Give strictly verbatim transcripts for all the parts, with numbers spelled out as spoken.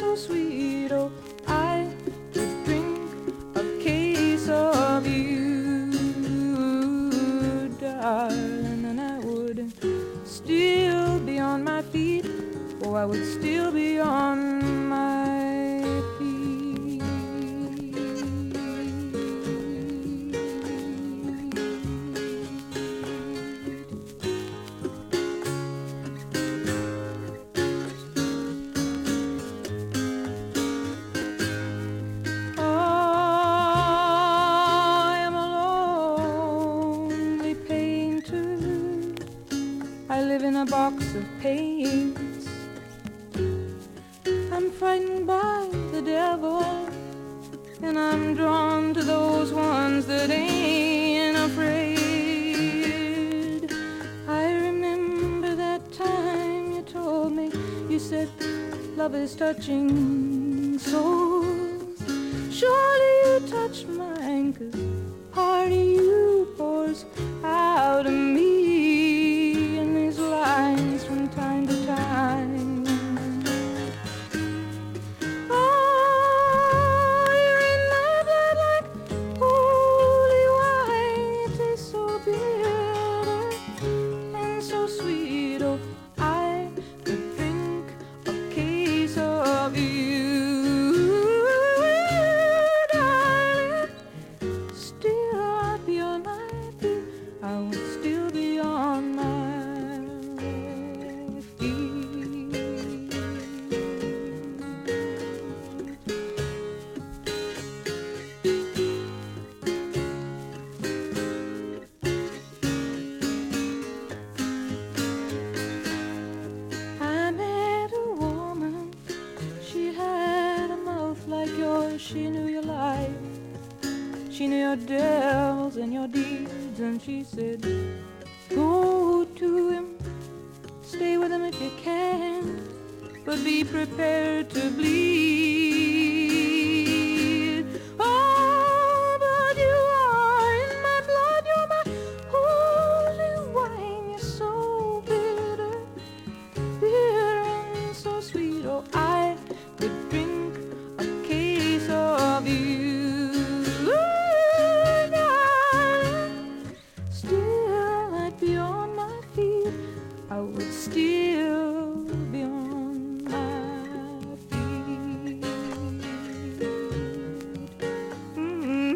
so sweet. Oh, I could drink a case of you, darling, and I would still be on my feet. Oh, I would still be on my feet. Oh, I am a lonely painter. I live in a box of paints. I'm frightened by the devil, and I'm drawn to those ones that ain't afraid. I remember that time you told me, you said love is touching souls. Surely you touched mine, 'cause part of you pours out of me in these lines from time to time. She knew your life, she knew your devils and your deeds, and she said, go to him, stay with him if you can, but be prepared to bleed. Oh, but you are in my blood, you're my holy wine, you're so bitter, bitter and so sweet. Oh, I could drink of you, darling. Still I'd be on my feet, I would still be on my feet. Mm-hmm.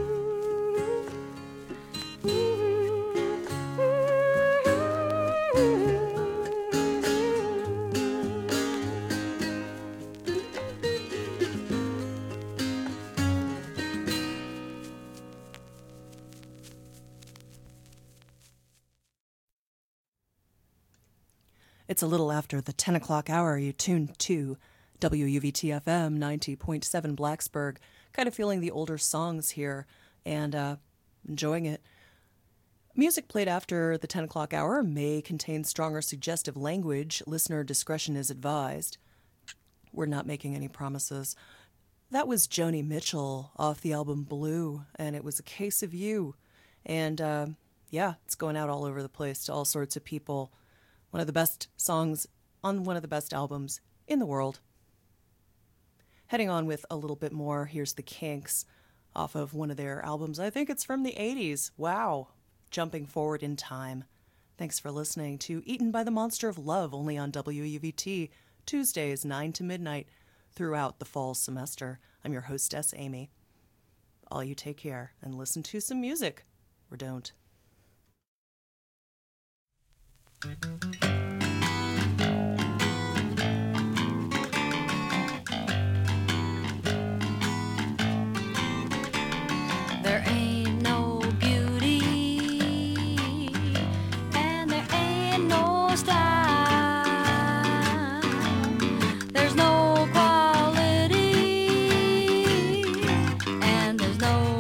It's a little after the ten o'clock hour. You tuned to W U V T F M ninety point seven Blacksburg. Kind of feeling the older songs here and uh, enjoying it. Music played after the ten o'clock hour may contain strong or suggestive language. Listener discretion is advised. We're not making any promises. That was Joni Mitchell off the album Blue, and it was A Case of You. And uh, yeah, it's going out all over the place to all sorts of people. One of the best songs on one of the best albums in the world. Heading on with a little bit more, here's the Kinks off of one of their albums. I think it's from the eighties. Wow. Jumping forward in time. Thanks for listening to Eaten by the Monster of Love, only on W U V T, Tuesdays, nine to midnight, throughout the fall semester. I'm your hostess, Amy. All you take care and listen to some music. Or don't. There ain't no beauty and there ain't no style. There's no quality and there's no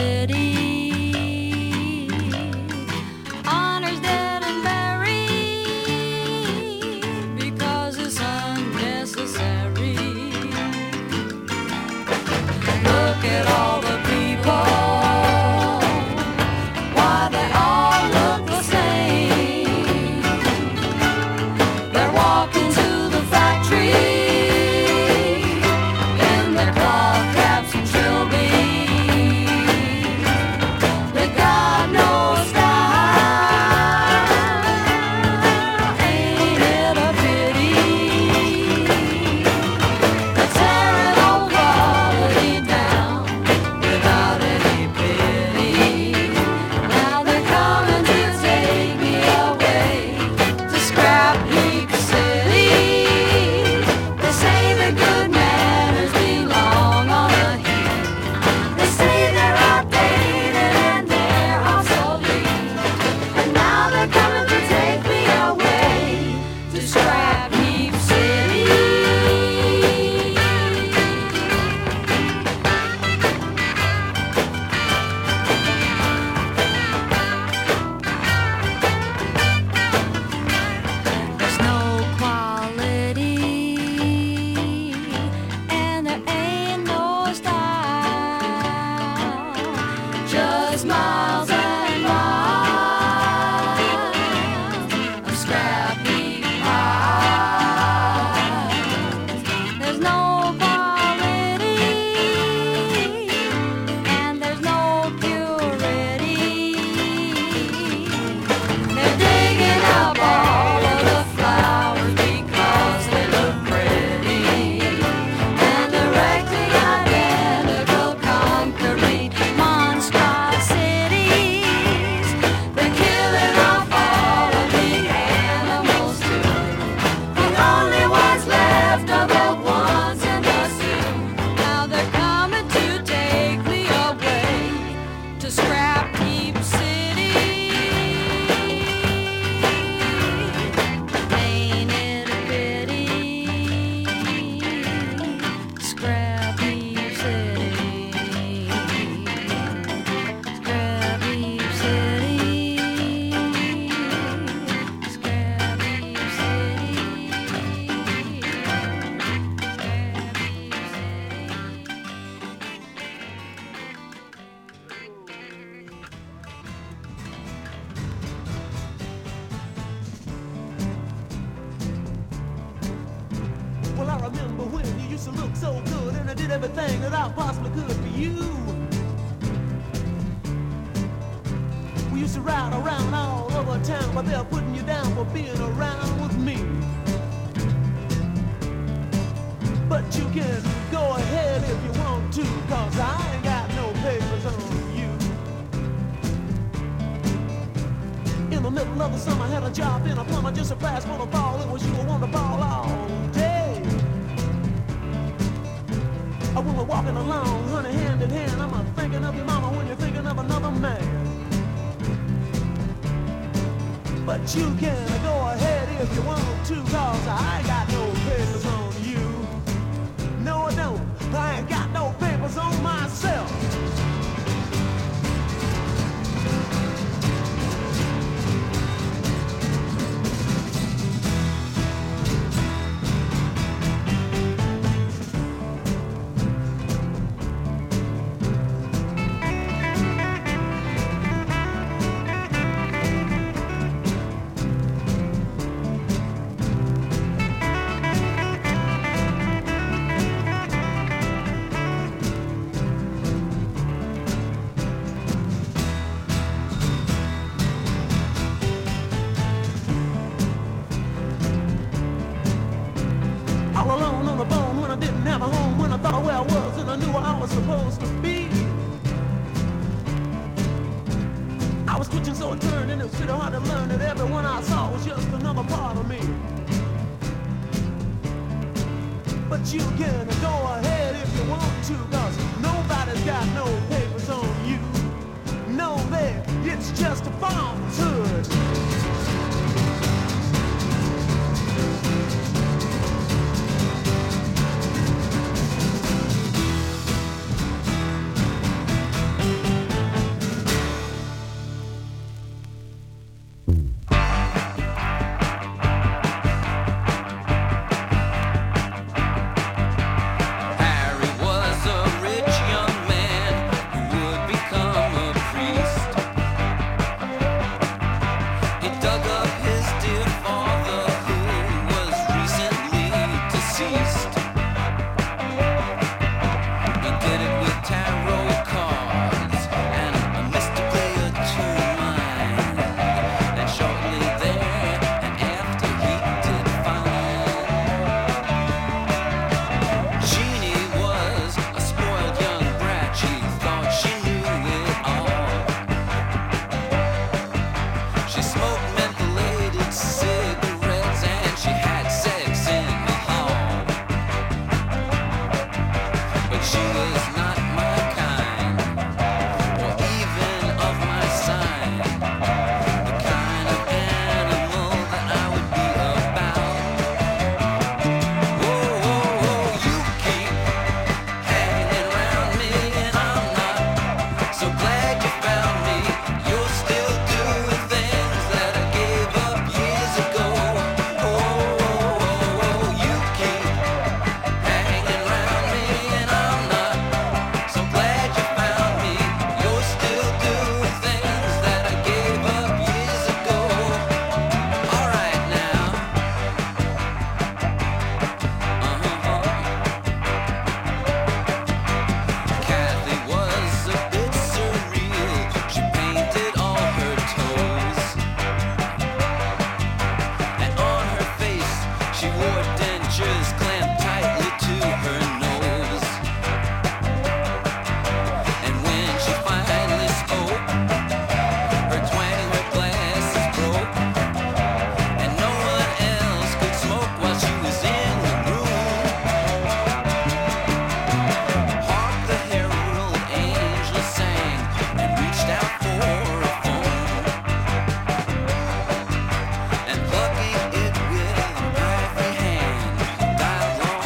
purity. Honor's dead and buried. Well, I remember when you used to look so good, and I did everything that I possibly could for you. We used to ride around all over town, but they're putting you down for being around with me. But you can go ahead if you want to, cause I ain't got no papers on you. In the middle of the summer, I had a job in a plumber, just a flash for the ball. It was you who wanted the ball all day. I when we're walking along, honey, hand in hand, I'm a thinking of your mama when you're thinking of another man. But you can go ahead if you want to, cause I ain't got no papers on you. No, I don't. I ain't got no papers on myself. Supposed to be. I was twitching so it turned and it was pretty hard to learn that everyone I saw was just another part of me. But you can go ahead if you want to, cause nobody's got no papers on you. No, there, it's just a falsehood. And plucking it with a every hand, died long.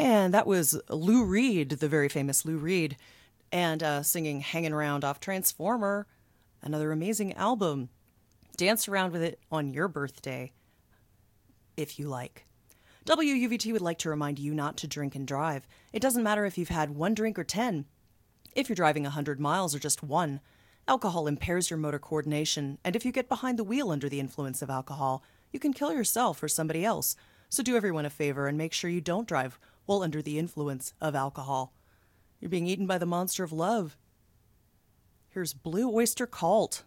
And that was Lou Reed, the very famous Lou Reed, and uh, singing Hangin' Around off Transformer, another amazing album. Dance around with it on your birthday, if you like. W U V T would like to remind you not to drink and drive. It doesn't matter if you've had one drink or ten. If you're driving one hundred miles or just one, alcohol impairs your motor coordination, and if you get behind the wheel under the influence of alcohol, you can kill yourself or somebody else. So do everyone a favor and make sure you don't drive while under the influence of alcohol. You're being eaten by the monster of love. Here's Blue Oyster Cult.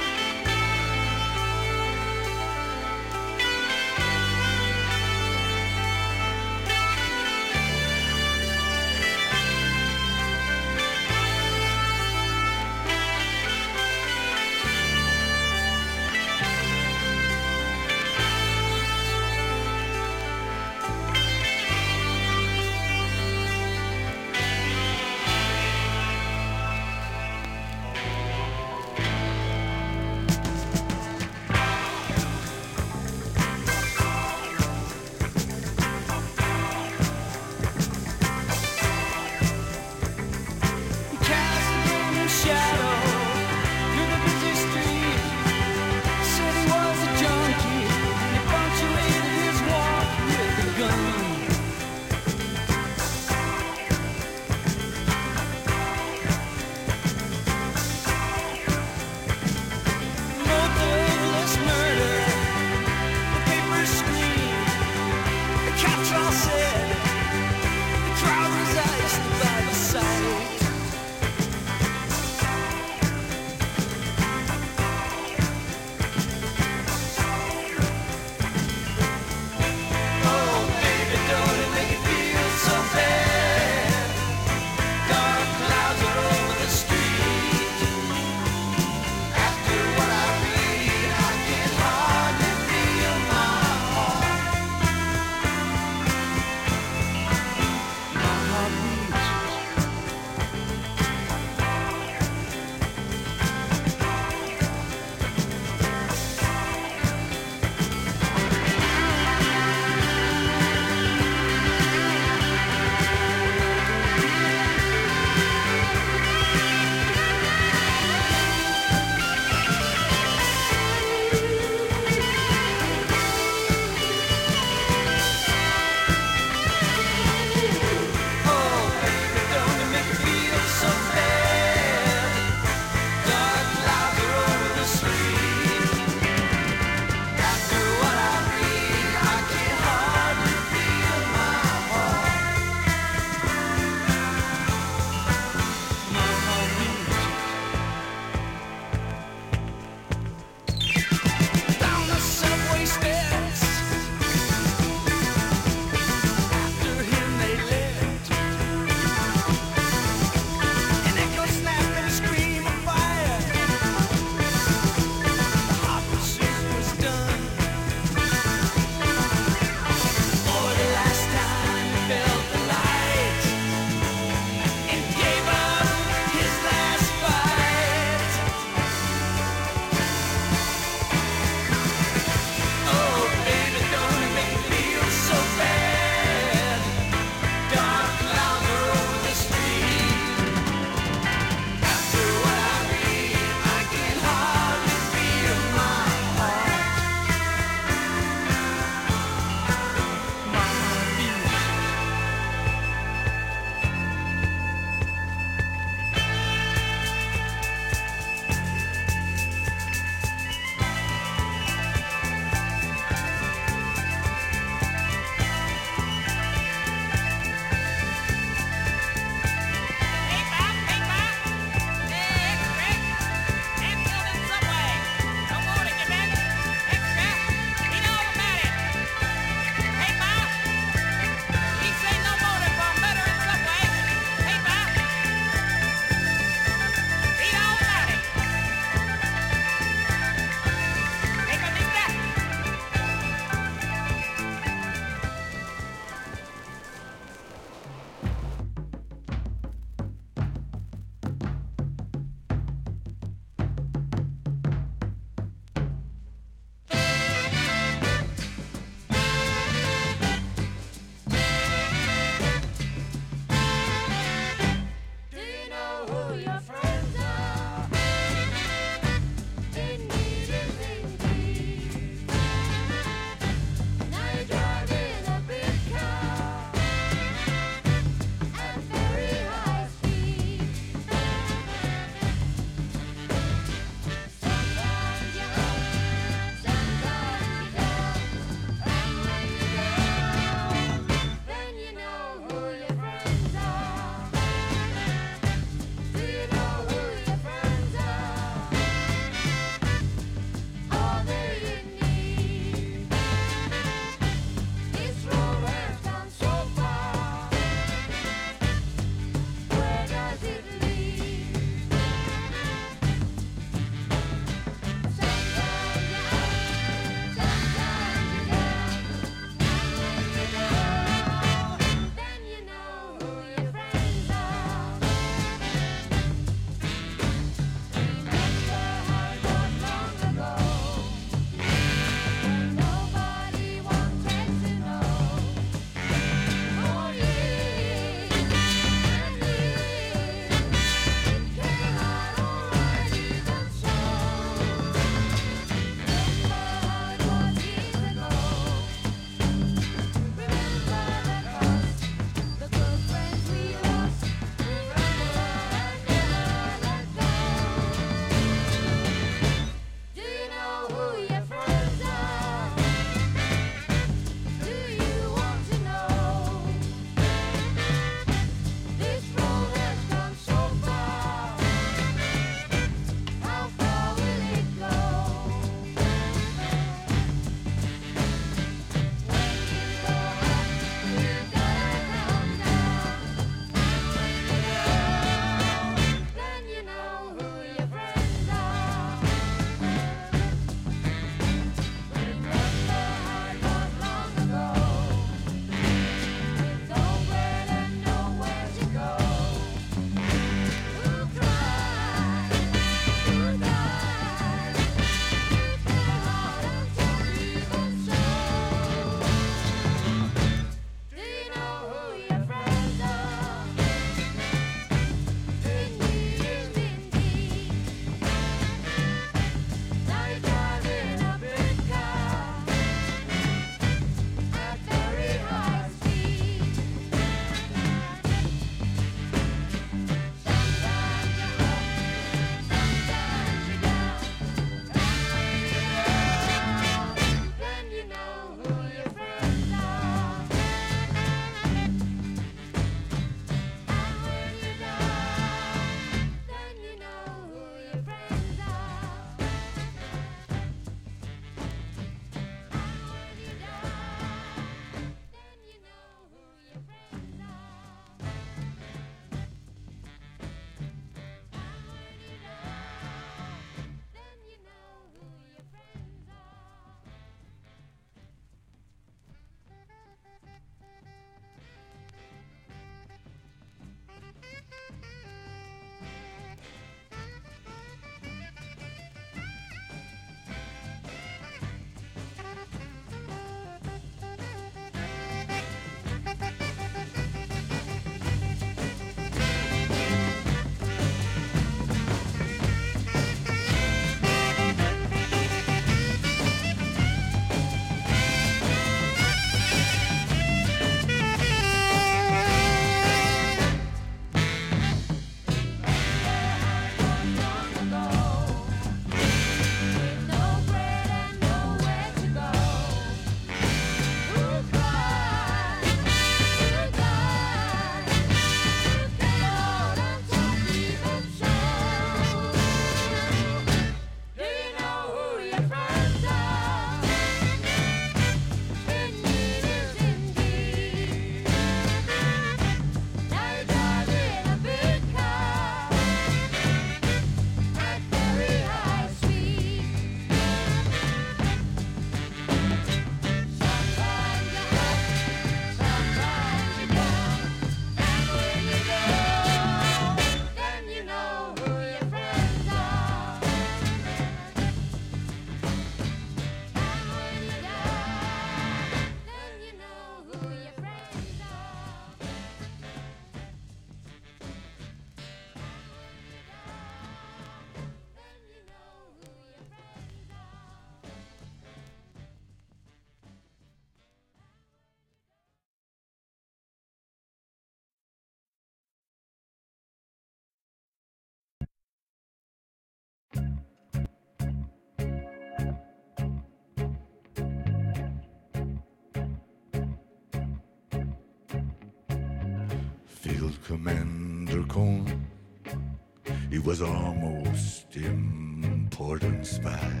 Field Commander Cohn, he was our most important spy.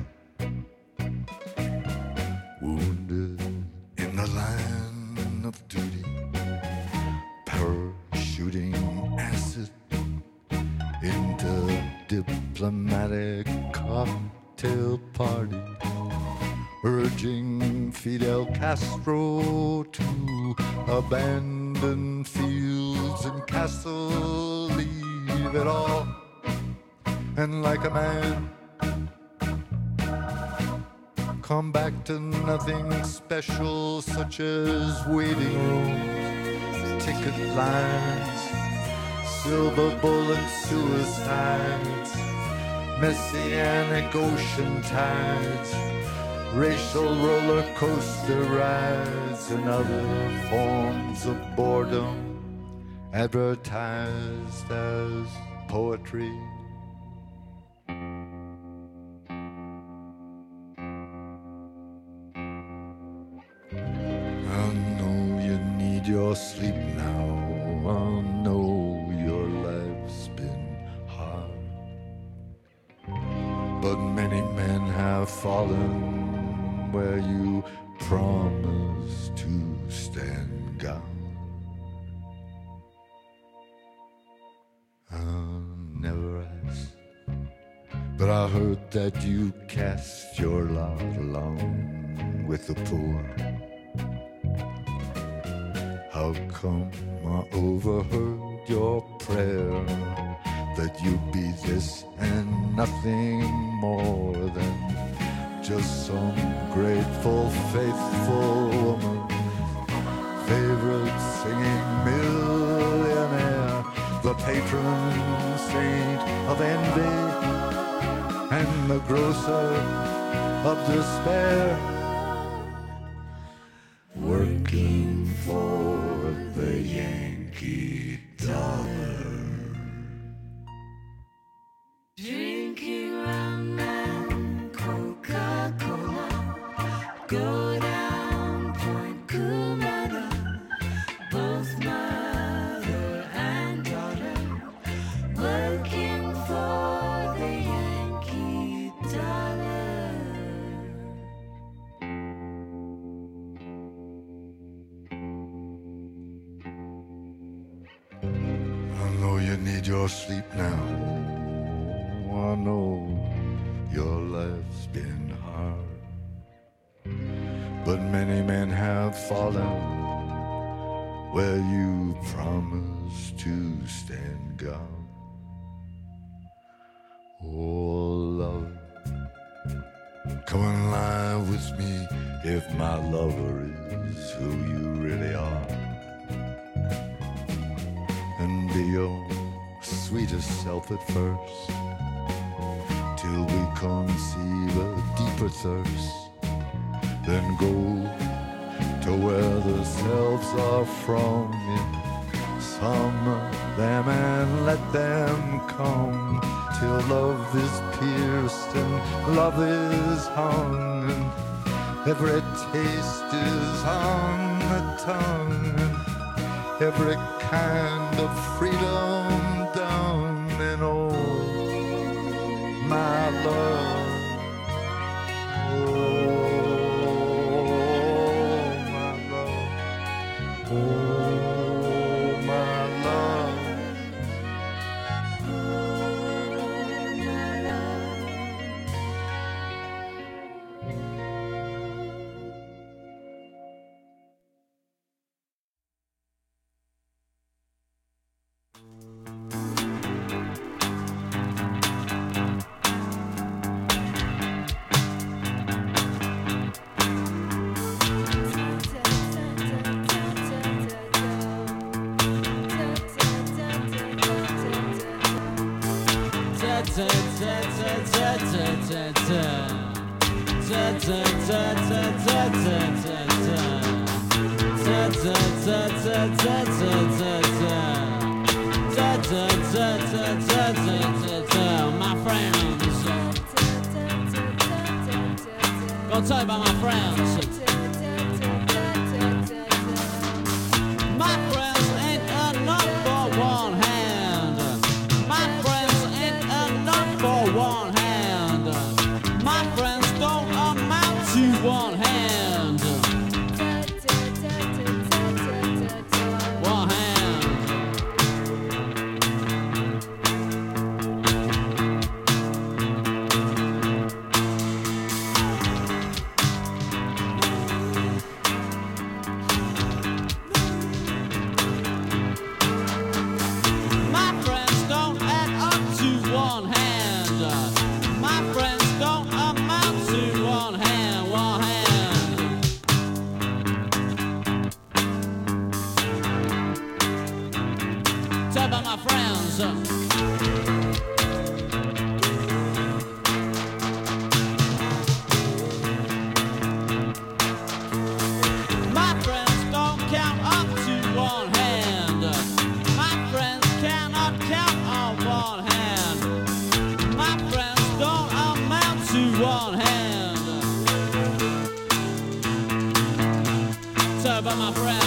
Wounded in the line of duty, parachuting acid into diplomatic cocktail party, urging Fidel Castro to abandon fields and castles, leave it all, and like a man come back to nothing special, such as waiting rooms, ticket lines, silver bullet suicides, messianic ocean tides, racial roller coaster rides, and other forms of boredom advertised as poetry. I know you need your sleep now. I know your life's been hard, but many men have fallen where you promised to stand guard. I never asked, but I heard that you cast your lot along with the poor. How come I overheard your prayer that you be this and nothing more than just some grateful, faithful woman, favorite singing millionaire, the patron saint of envy and the grocer of despair, working for the Yankee dollar, drinking rum and Coca-Cola, go down Point Cumana, both mother and daughter, working for the Yankee dollar. I know you need your sleep now. I know your life's been hard, but many men have fallen where you promised to stand guard. Oh, love, come and lie with me if my lover is who you really are, and be your sweetest self at first, till we conceive a deeper thirst, then go to where the selves are from in summer them and let them come, till love is pierced and love is hung, and every taste is on the tongue, and every kind of freedom done, and oh, my love, oh, my love, oh, my love. My friends, gonna tell you about my friends. My friends ain't enough for one hand. One hand. My friends don't add up to one hand. My friends don't amount to one hand. One hand. Tell about my friends. My friends don't count up to one hand. My friends cannot count on one hand. My friends don't amount to one hand. Tell about my friends.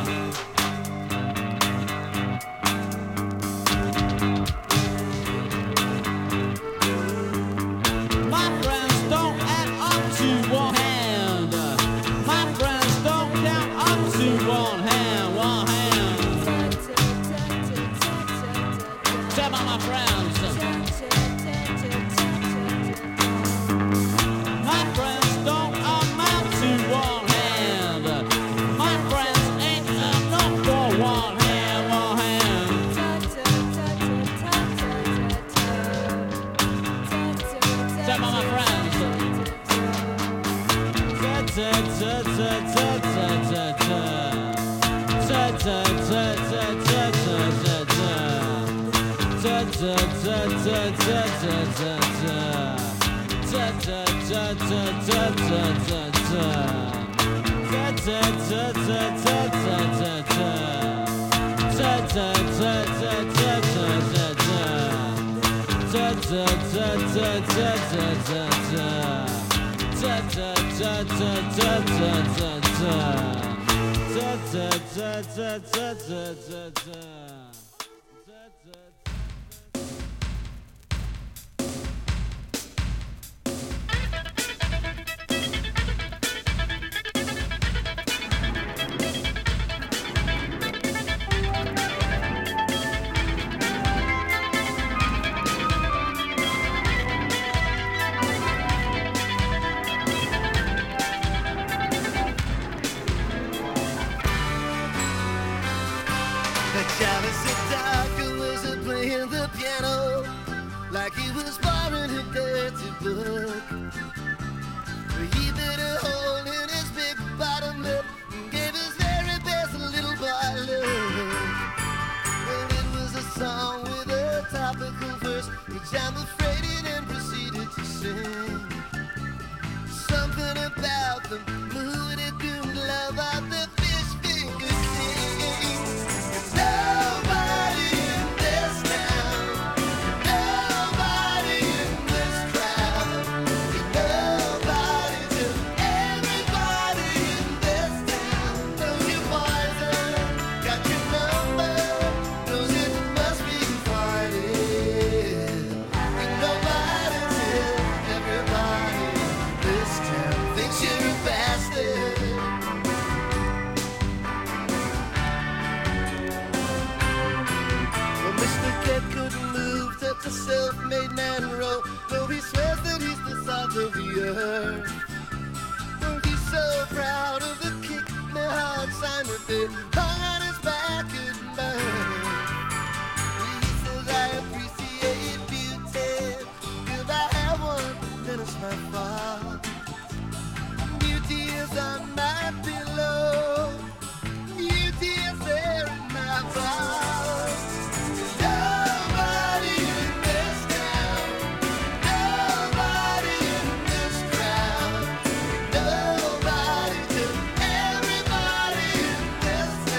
My friends don't add up to one hand. My friends don't count up to one hand. One hand. Tell about my friends. My friends don't amount to one hand. My friends ain't enough for one hand. One hand. Tell about my friends. Ta ta ta ta ta ta ta ta. Ta ta ta ta ta ta ta ta. Ta ta ta ta ta ta ta ta. Ta ta ta ta ta ta ta ta. Ta ta ta ta ta ta ta ta. Ta ta ta ta ta ta ta ta. Ta ta ta ta ta ta ta ta. Ta ta ta ta ta ta ta ta. Ta ta ta ta ta ta ta ta. Travis Sedaka was playing the piano like he was borrowing a dirty book. He bit a hole in his big bottom lip and gave his very best little boy look. Well, it was a song with a topical verse, which I'm afraid he then proceeded to sing. Something about the mood it doomed love out the fish finger sing. Nobody in this town, nobody in this crowd, nobody to everybody in this town. Knows your poison, got your number, knows it must be Friday. And nobody to everybody in this town thinks you're a bastard. Well, Mister Kid couldn't move to the self-made man role, though he swears that he's the salt of the earth. Well, he's so proud of the kick my heart sign that they hung on his back and burned. He says I appreciate beauty, if I have one, then it's my fault. Beauty is on my pillow, beauty is there in my vault. Nobody in this town, nobody in this crowd, nobody to everybody in this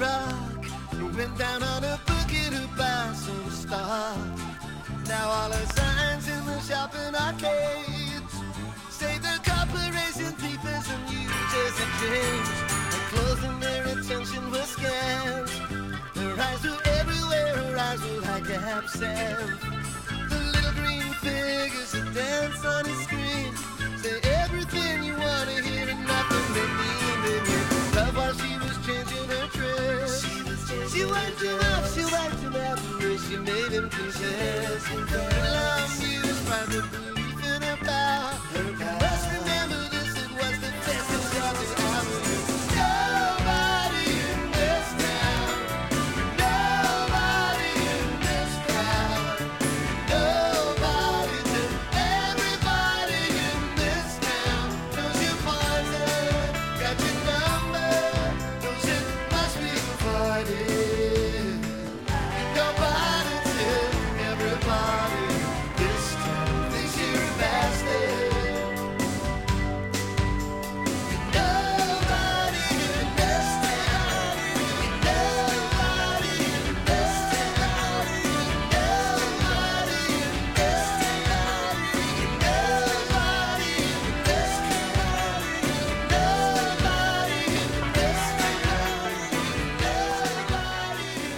rock and went down on a boogie to buy some stock. Now all the signs in the shopping arcades say the corporation papers and users and dreams and closing their attention was scams. Her eyes were everywhere, her eyes were like absent. The little green figures that dance on the screen say everything you want to hear and nothing they mean. They mean love while she was changing her dress. She wiped him up, she wiped him out the way she made him confess. Well, I'm used by the belief in her power. You must remember this, it was the best of Charlie Avenue. Nobody in this town, nobody in this town, nobody to everybody in this town. Knows your poison, got your number, knows it must be avoided. Nobody to everybody this town thinks you're a bastard. Nobody in this town, nobody in this town, nobody in this town, nobody in this town, nobody in this town, nobody.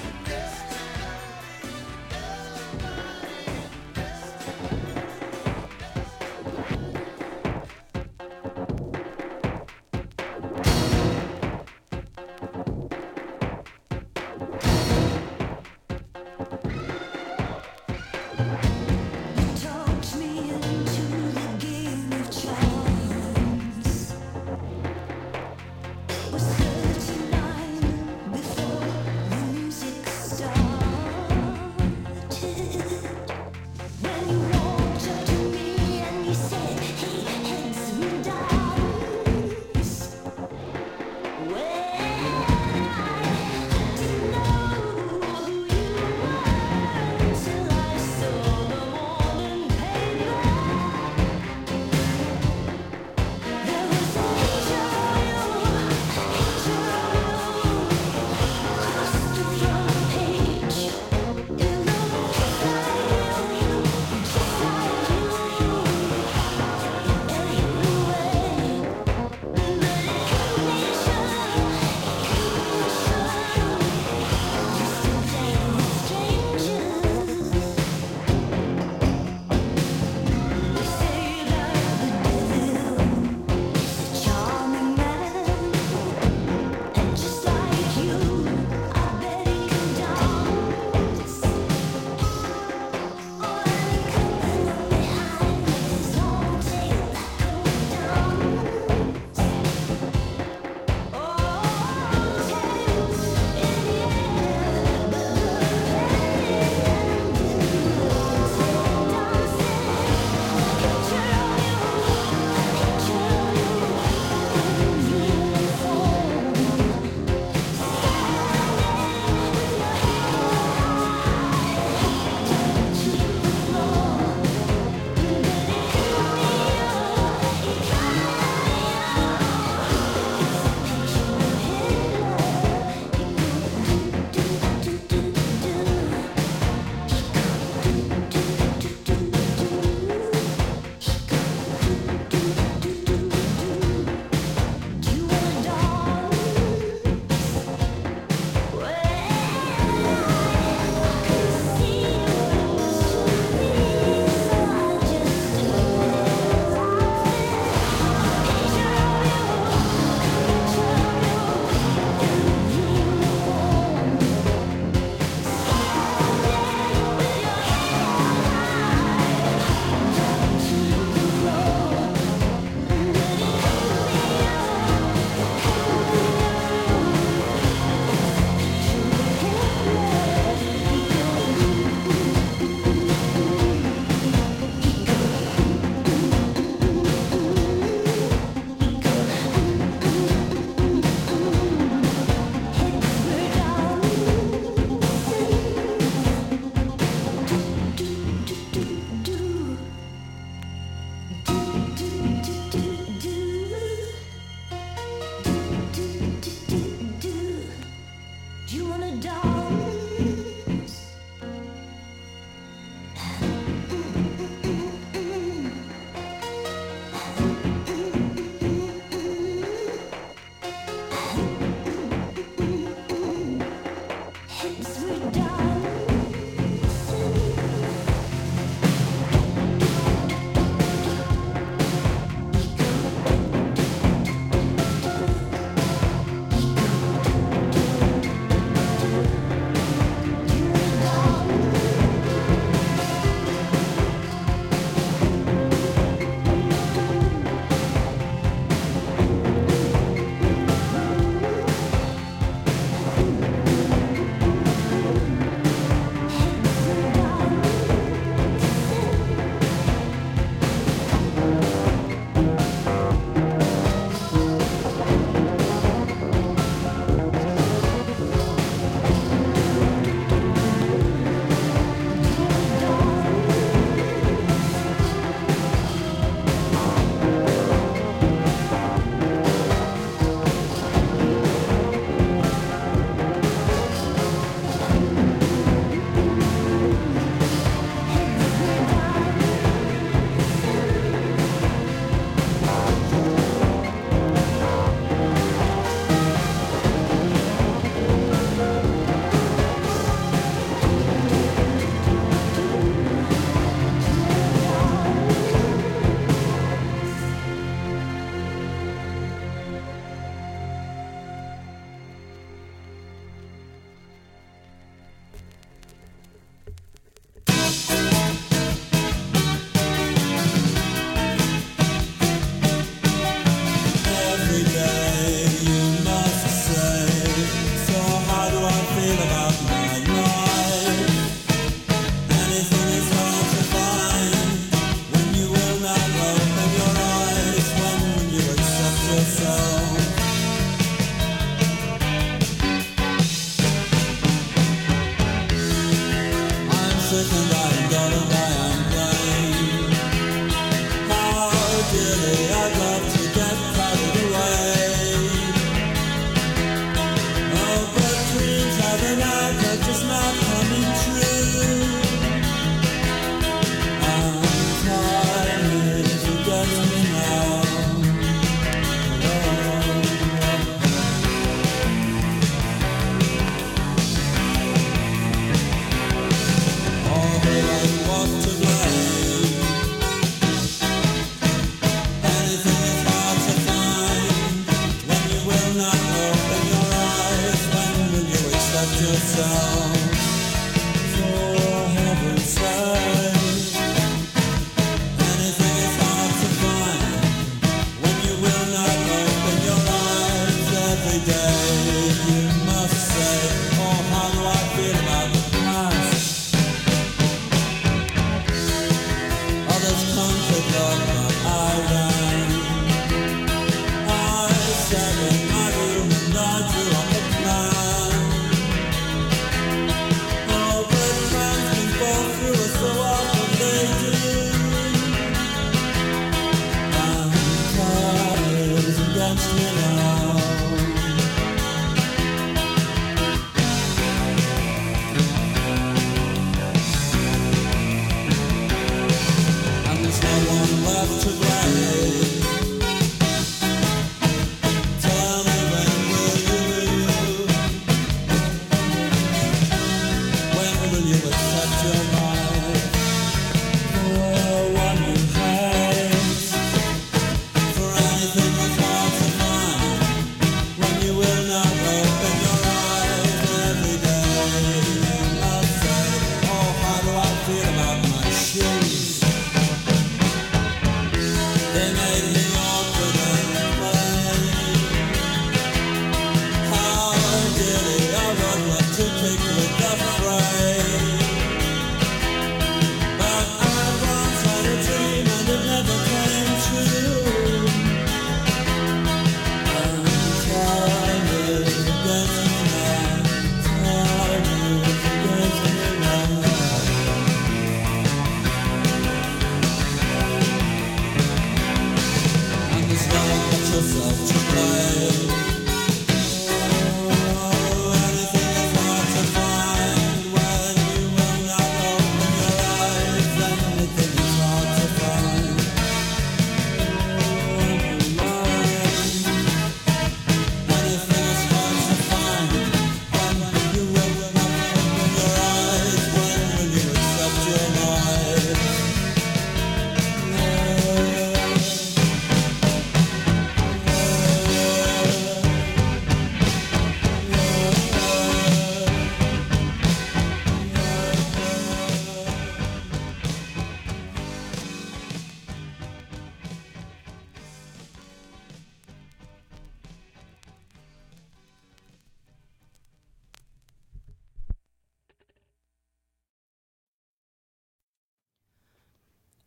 You wanna dance? Through a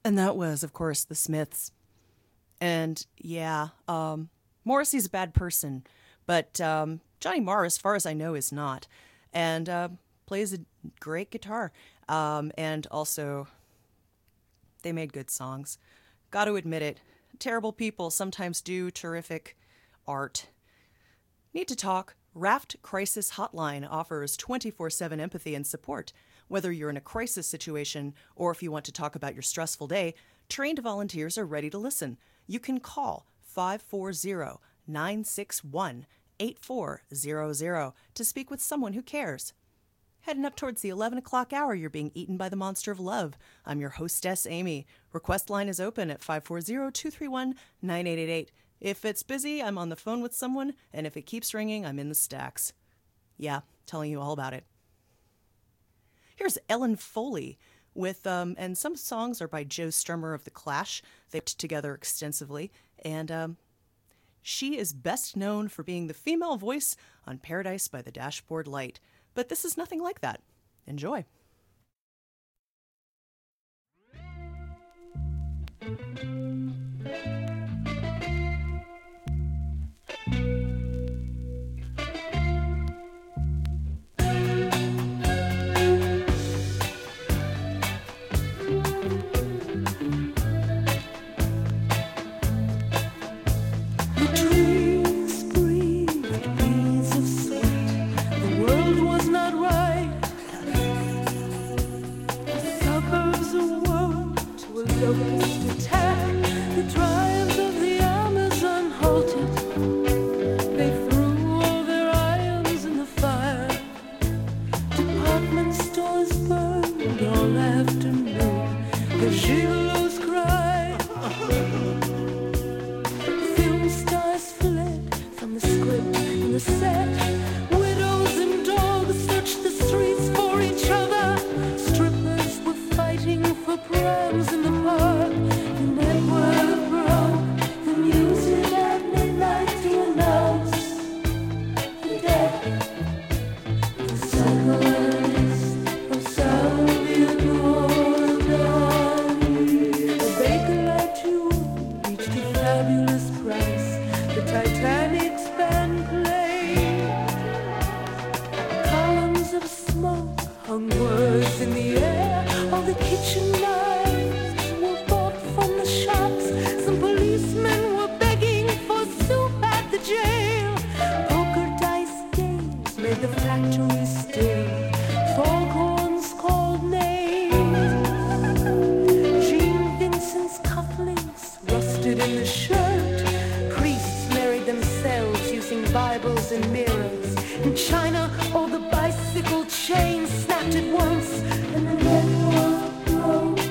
And that was, of course, the Smiths. And yeah, um, Morrissey's a bad person, but um, Johnny Marr, as far as I know, is not. And uh, plays a great guitar. Um, and also, they made good songs. Got to admit it, terrible people sometimes do terrific art. Need to talk? Raft Crisis Hotline offers twenty-four seven empathy and support. Whether you're in a crisis situation or if you want to talk about your stressful day, trained volunteers are ready to listen. You can call five four zero, nine six one, eight four zero zero to speak with someone who cares. Heading up towards the eleven o'clock hour, you're being eaten by the monster of love. I'm your hostess, Amy. Request line is open at five four zero, two three one, nine eight eight eight. If it's busy, I'm on the phone with someone, and if it keeps ringing, I'm in the stacks. Yeah, telling you all about it. Here's Ellen Foley with, um, and some songs are by Joe Strummer of The Clash. They worked together extensively, and um, she is best known for being the female voice on Paradise by the Dashboard Light. But this is nothing like that. Enjoy. China, all the bicycle chains snapped at once, and the network broke.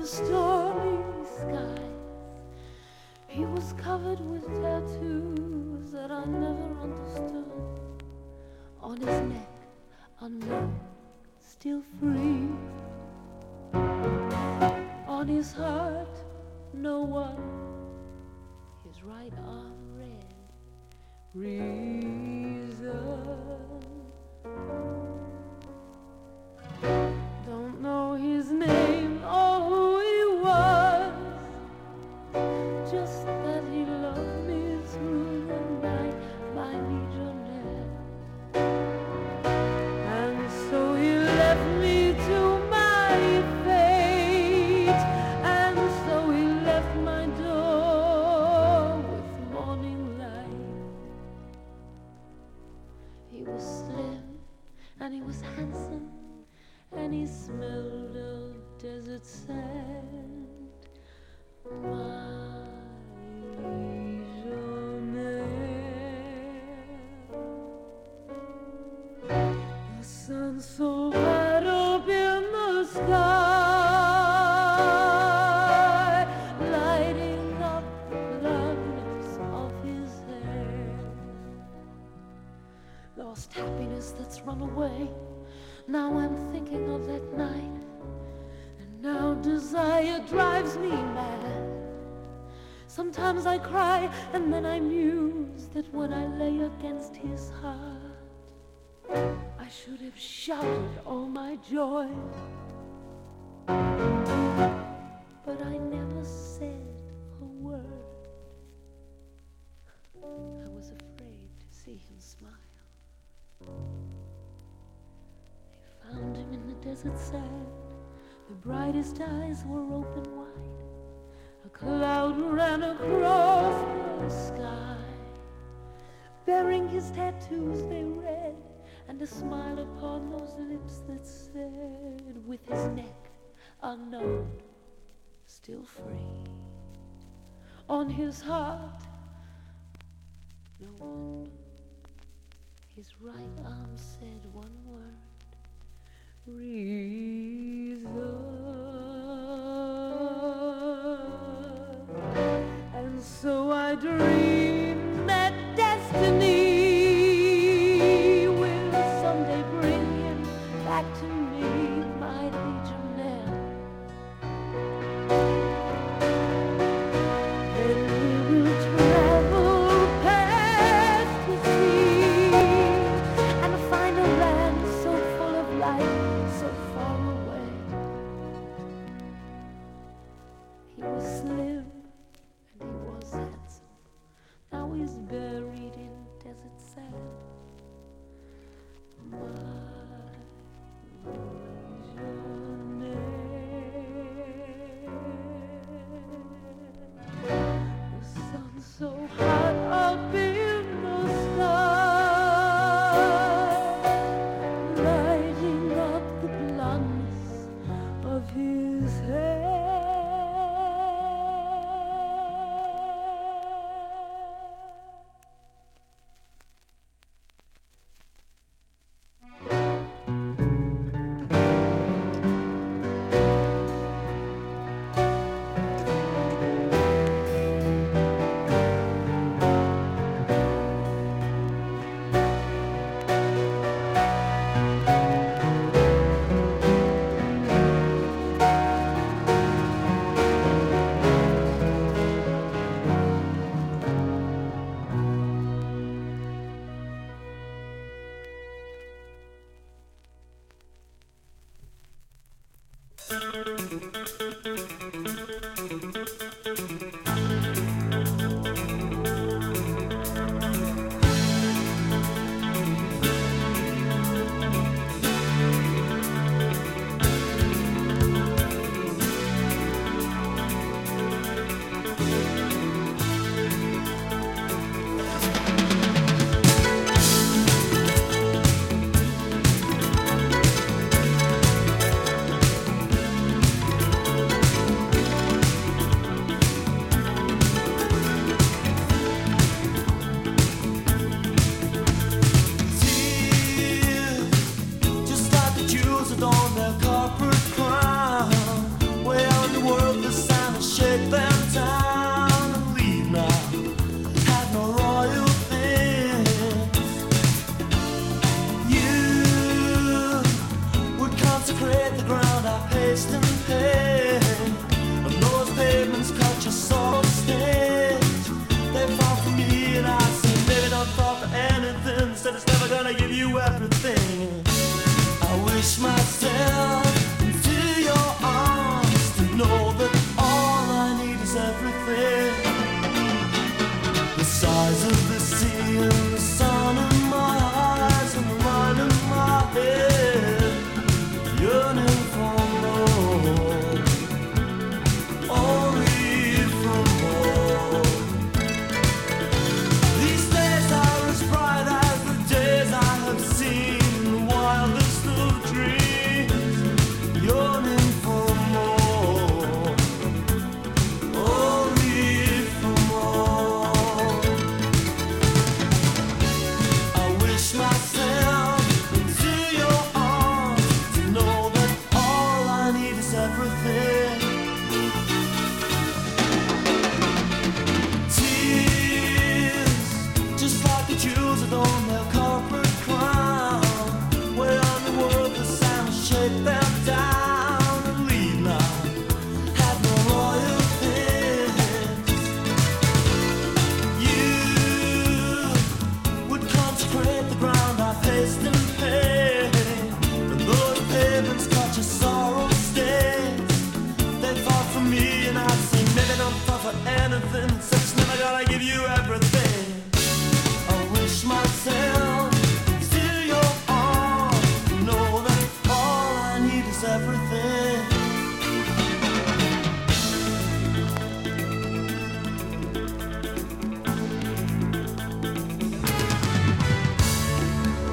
stormy skies. He was covered with tattoos that I never understood. On his neck, unknown, still free. On his heart, no one. His right arm red. Reason. Don't know his name or who he was, just that he loved me through the night, my legionnaire. And so he left me to my fate, and so he left my door with morning light. He was slim and he was handsome, and he smelled of desert sand. My legionnaire. The sun so high up in the sky, lighting up the blackness of his hair. Lost happiness that's run away. Now I'm thinking of that night, and now desire drives me mad. Sometimes I cry, and then I muse that when I lay against his heart, I should have shouted all my joy. But I never said a word. I was afraid to see him smile. Found him in the desert sand. The brightest eyes were open wide. A cloud ran across the sky. Bearing his tattoos they read, and a smile upon those lips that said, with his neck unknown, still free. On his heart, no one. His right arm said one word. Reason. And so I dream that destiny will someday bring him back to me, my legionnaire. Then we will travel past the sea and find a land so full of light, so far away. He was slim and he was handsome. Now he's buried in desert sand. My legionnaire. The sun so hot up in the sky, lighting up the blondness of his hair. Just like the Jews adorn their corporate crown, way out in the world. ground I paced and paced.